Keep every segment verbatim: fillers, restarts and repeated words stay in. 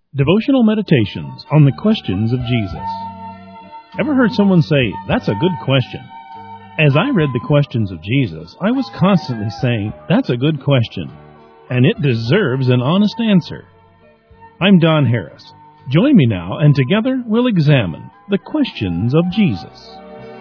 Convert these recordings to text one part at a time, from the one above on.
Devotional meditations on the questions of Jesus. Ever heard someone say, "That's a good question"? As I read the questions of Jesus, I was constantly saying, "That's a good question, and it deserves an honest answer." I'm Don Harris. Join me now, and together we'll examine the questions of Jesus.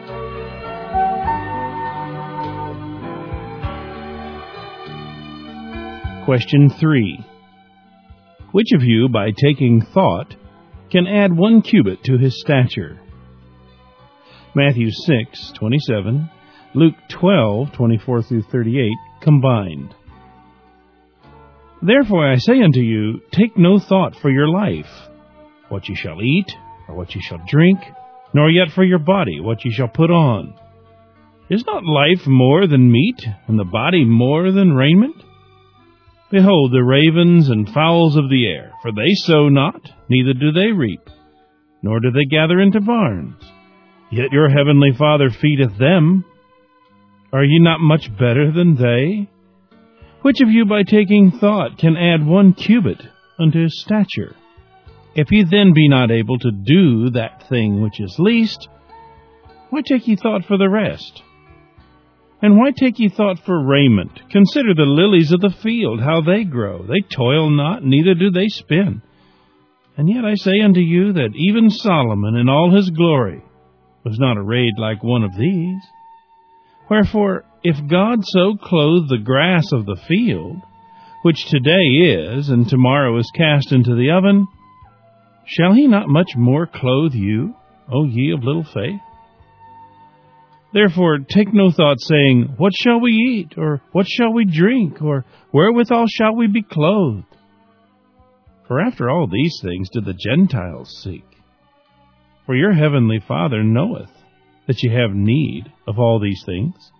Question three. Which of you, by taking thought, can add one cubit to his stature? Matthew six twenty-seven, Luke twelve twenty-four through thirty-eight combined. Therefore I say unto you, take no thought for your life, what ye shall eat, or what ye shall drink, nor yet for your body, what ye shall put on. Is not life more than meat, and the body more than raiment? Behold the ravens and fowls of the air, for they sow not, neither do they reap, nor do they gather into barns. Yet your heavenly Father feedeth them. Are ye not much better than they? Which of you by taking thought can add one cubit unto his stature? If ye then be not able to do that thing which is least, why take ye thought for the rest? And why take ye thought for raiment? Consider the lilies of the field, how they grow. They toil not, neither do they spin. And yet I say unto you that even Solomon in all his glory was not arrayed like one of these. Wherefore, if God so clothe the grass of the field, which today is, and tomorrow is cast into the oven, shall he not much more clothe you, O ye of little faith? Therefore take no thought, saying, What shall we eat? Or what shall we drink? Or wherewithal shall we be clothed? For after all these things do the Gentiles seek. For your heavenly Father knoweth that ye have need of all these things.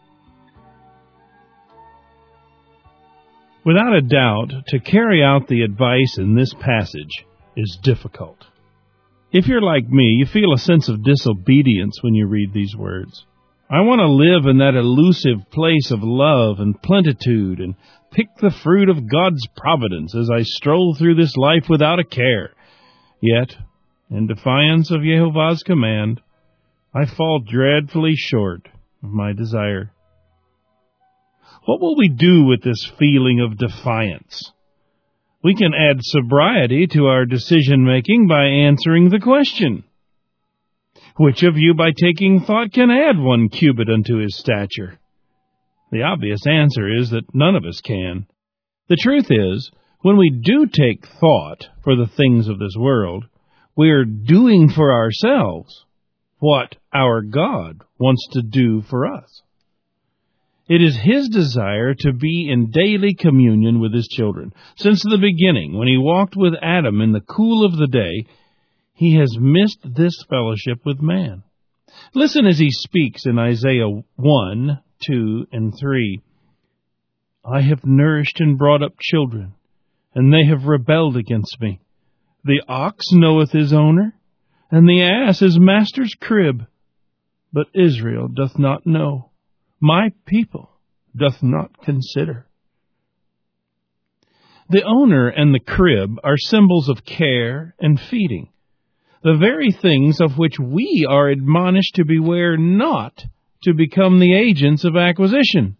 Without a doubt, to carry out the advice in this passage is difficult. If you're like me, you feel a sense of disobedience when you read these words. I want to live in that elusive place of love and plenitude and pick the fruit of God's providence as I stroll through this life without a care. Yet, in defiance of Jehovah's command, I fall dreadfully short of my desire. What will we do with this feeling of defiance? We can add sobriety to our decision-making by answering the question. Which of you by taking thought can add one cubit unto his stature? The obvious answer is that none of us can. The truth is, when we do take thought for the things of this world, we are doing for ourselves what our God wants to do for us. It is his desire to be in daily communion with his children. Since the beginning, when he walked with Adam in the cool of the day, he has missed this fellowship with man. Listen as he speaks in Isaiah one, two, and three. I have nourished and brought up children, and they have rebelled against me. The ox knoweth his owner, and the ass his master's crib. But Israel doth not know. My people doth not consider. The owner and the crib are symbols of care and feeding, the very things of which we are admonished to beware not to become the agents of acquisition.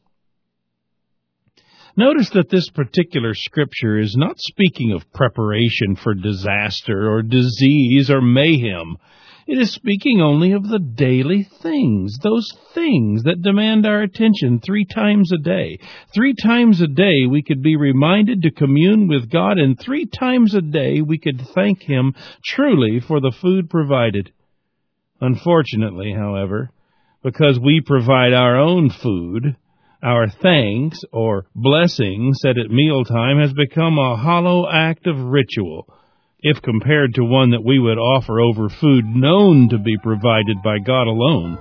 Notice that this particular scripture is not speaking of preparation for disaster or disease or mayhem. It is speaking only of the daily things, those things that demand our attention three times a day. Three times a day we could be reminded to commune with God, and three times a day we could thank him truly for the food provided. Unfortunately, however, because we provide our own food, our thanks or blessing said at mealtime has become a hollow act of ritual, if compared to one that we would offer over food known to be provided by God alone.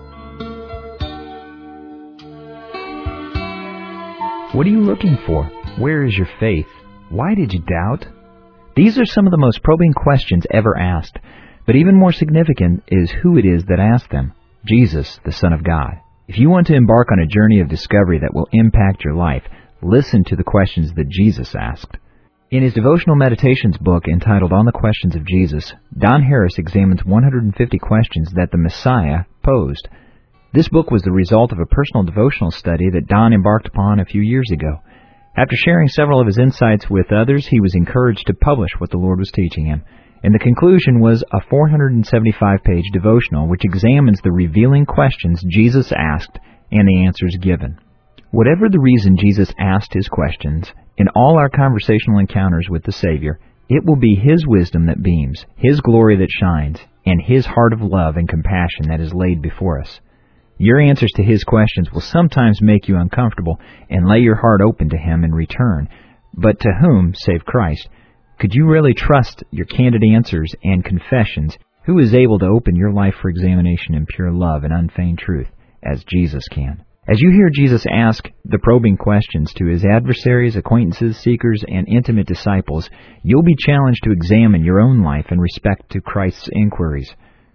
What are you looking for? Where is your faith? Why did you doubt? These are some of the most probing questions ever asked, but even more significant is who it is that asked them, Jesus, the Son of God. If you want to embark on a journey of discovery that will impact your life, listen to the questions that Jesus asked. In his devotional meditations book entitled On the Questions of Jesus, Don Harris examines one hundred fifty questions that the Messiah posed. This book was the result of a personal devotional study that Don embarked upon a few years ago. After sharing several of his insights with others, he was encouraged to publish what the Lord was teaching him. And the conclusion was a four hundred seventy-five page devotional which examines the revealing questions Jesus asked and the answers given. Whatever the reason Jesus asked his questions, in all our conversational encounters with the Savior, it will be His wisdom that beams, His glory that shines, and His heart of love and compassion that is laid before us. Your answers to His questions will sometimes make you uncomfortable and lay your heart open to Him in return. But to whom, save Christ, could you really trust your candid answers and confessions? Who is able to open your life for examination in pure love and unfeigned truth, as Jesus can? As you hear Jesus ask the probing questions to His adversaries, acquaintances, seekers, and intimate disciples, you'll be challenged to examine your own life in respect to Christ's inquiries.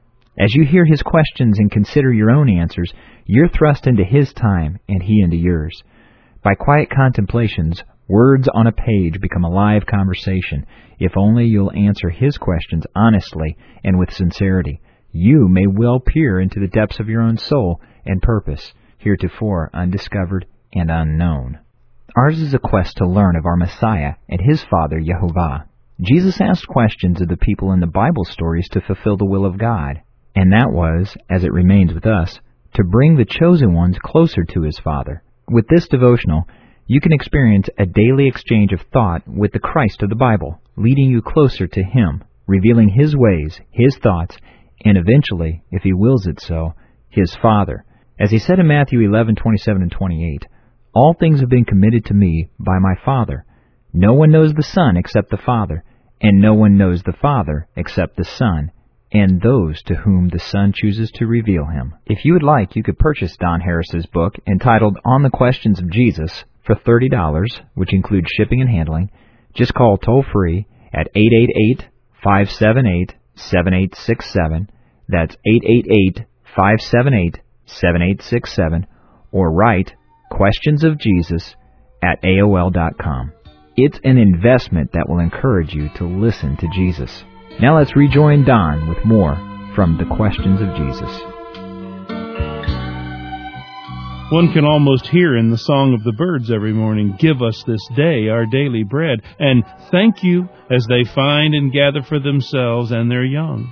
As you hear His questions and consider your own answers, you're thrust into His time and He into yours. By quiet contemplations, words on a page become a live conversation. If only you'll answer His questions honestly and with sincerity, you may well peer into the depths of your own soul and purpose, heretofore undiscovered and unknown. Ours is a quest to learn of our Messiah and His Father, Yehovah. Jesus asked questions of the people in the Bible stories to fulfill the will of God, and that was, as it remains with us, to bring the chosen ones closer to His Father. With this devotional, you can experience a daily exchange of thought with the Christ of the Bible, leading you closer to Him, revealing His ways, His thoughts, and eventually, if He wills it so, His Father. As He said in Matthew eleven, twenty-seven and twenty-eight, "All things have been committed to me by my Father. No one knows the Son except the Father, and no one knows the Father except the Son, and those to whom the Son chooses to reveal Him." If you would like, you could purchase Don Harris's book entitled On the Questions of Jesus for thirty dollars, which includes shipping and handling. Just call toll-free at eight eight eight, five seven eight, seven eight six seven. That's eight eight eight, five seven eight, seven eight six seven, or write Questions of Jesus at A O L dot com. It's an investment that will encourage you to listen to Jesus. Now let's rejoin Don with more from the Questions of Jesus. One can almost hear in the song of the birds every morning, "Give us this day our daily bread," and "Thank you," as they find and gather for themselves and their young.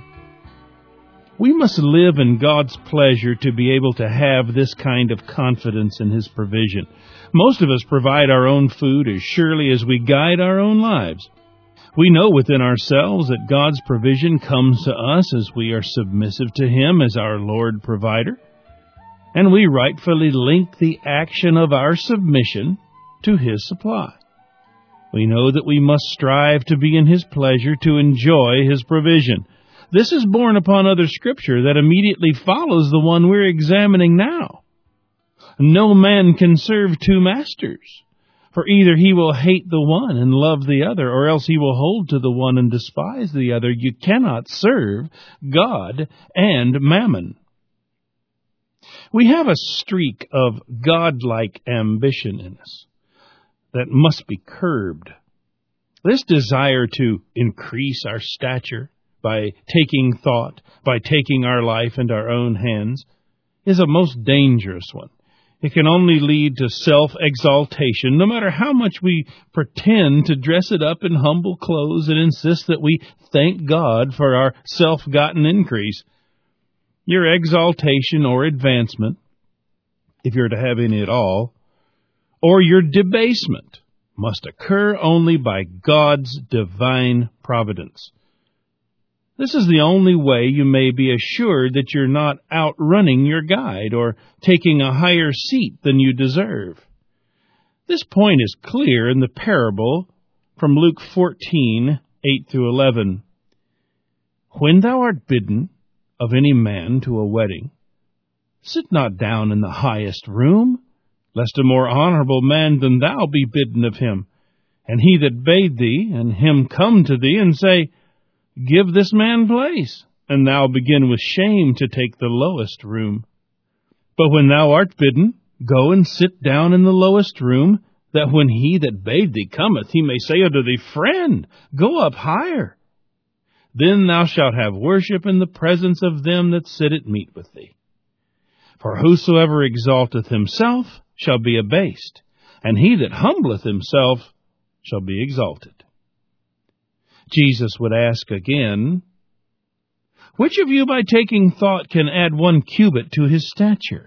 We must live in God's pleasure to be able to have this kind of confidence in His provision. Most of us provide our own food as surely as we guide our own lives. We know within ourselves that God's provision comes to us as we are submissive to Him as our Lord provider, and we rightfully link the action of our submission to His supply. We know that we must strive to be in His pleasure to enjoy His provision. This is borne upon other Scripture that immediately follows the one we're examining now. No man can serve two masters, for either he will hate the one and love the other, or else he will hold to the one and despise the other. You cannot serve God and mammon. We have a streak of godlike ambition in us that must be curbed. This desire to increase our stature by taking thought, by taking our life into our own hands, is a most dangerous one. It can only lead to self-exaltation, no matter how much we pretend to dress it up in humble clothes and insist that we thank God for our self-gotten increase. Your exaltation or advancement, if you're to have any at all, or your debasement, must occur only by God's divine providence. This is the only way you may be assured that you're not outrunning your guide or taking a higher seat than you deserve. This point is clear in the parable from Luke fourteen, eight through eleven. "When thou art bidden of any man to a wedding, sit not down in the highest room, lest a more honorable man than thou be bidden of him, and he that bade thee and him come to thee and say, Give this man place, and thou begin with shame to take the lowest room. But when thou art bidden, go and sit down in the lowest room, that when he that bade thee cometh, he may say unto thee, Friend, go up higher. Then thou shalt have worship in the presence of them that sit at meat with thee. For whosoever exalteth himself shall be abased, and he that humbleth himself shall be exalted. Jesus would ask again, Which of you by taking thought can add one cubit to his stature?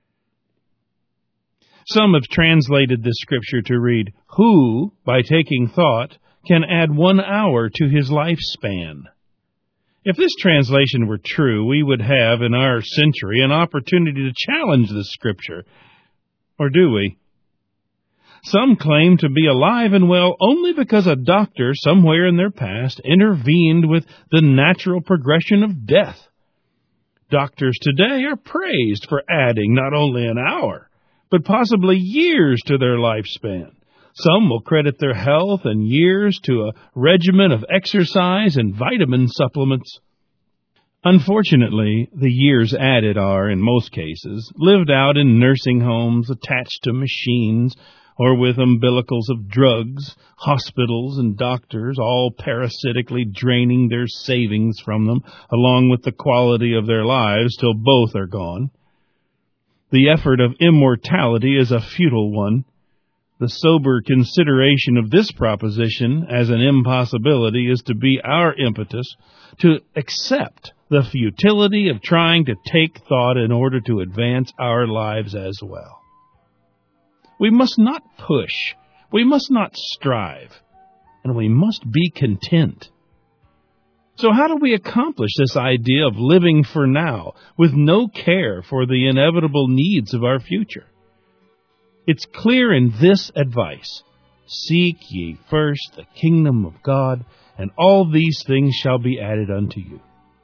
Some have translated this scripture to read, Who, by taking thought, can add one hour to his lifespan? If this translation were true, we would have, in our century, an opportunity to challenge this scripture. Or do we? Some claim to be alive and well only because a doctor somewhere in their past intervened with the natural progression of death. Doctors today are praised for adding not only an hour, but possibly years to their lifespan. Some will credit their health and years to a regimen of exercise and vitamin supplements. Unfortunately, the years added are, in most cases, lived out in nursing homes attached to machines or with umbilicals of drugs, hospitals, and doctors, all parasitically draining their savings from them, along with the quality of their lives, till both are gone. The effort of immortality is a futile one. The sober consideration of this proposition as an impossibility is to be our impetus to accept the futility of trying to take thought in order to advance our lives as well. We must not push, we must not strive, and we must be content. So how do we accomplish this idea of living for now with no care for the inevitable needs of our future? It's clear in this advice, Seek ye first the kingdom of God, and all these things shall be added unto you.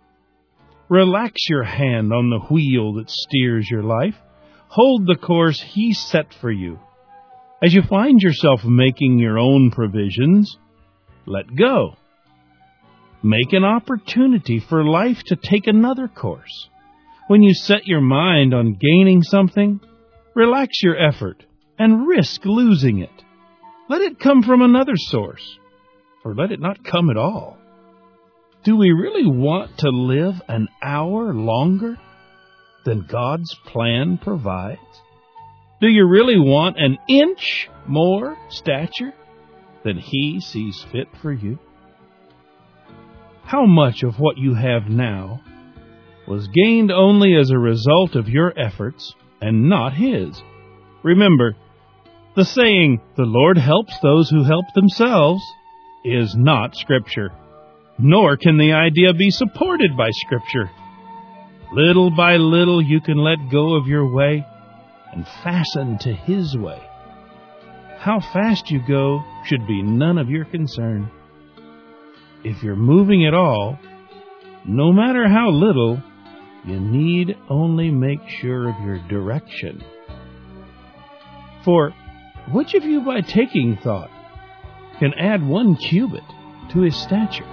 Relax your hand on the wheel that steers your life. Hold the course he set for you. As you find yourself making your own provisions, let go. Make an opportunity for life to take another course. When you set your mind on gaining something, relax your effort and risk losing it. Let it come from another source, or let it not come at all. Do we really want to live an hour longer than God's plan provides? Do you really want an inch more stature than He sees fit for you? How much of what you have now was gained only as a result of your efforts and not His? Remember, the saying, "The Lord helps those who help themselves," is not Scripture, nor can the idea be supported by Scripture. Little by little you can let go of your way and fasten to His way. How fast you go should be none of your concern. If you're moving at all, no matter how little, you need only make sure of your direction. For which of you by taking thought can add one cubit to his stature?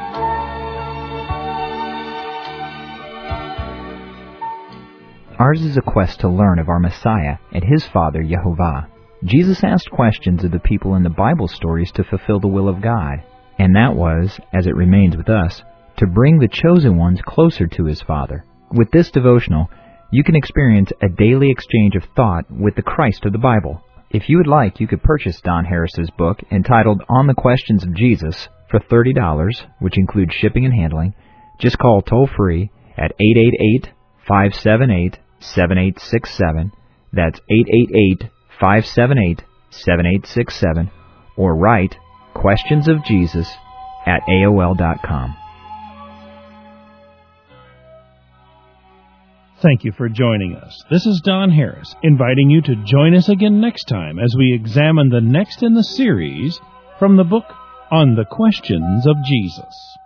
Ours is a quest to learn of our Messiah and His Father, Yehovah. Jesus asked questions of the people in the Bible stories to fulfill the will of God, and that was, as it remains with us, to bring the chosen ones closer to His Father. With this devotional, you can experience a daily exchange of thought with the Christ of the Bible. If you would like, you could purchase Don Harris's book entitled On the Questions of Jesus for thirty dollars, which includes shipping and handling. Just call toll-free at eight eight eight, five seven eight, seven eight six seven. That's eight eight eight, five seven eight, seven eight six seven. Or write Questions of Jesus at A O L dot com. Thank you for joining us. This is Don Harris, inviting you to join us again next time as we examine the next in the series from the book On the Questions of Jesus.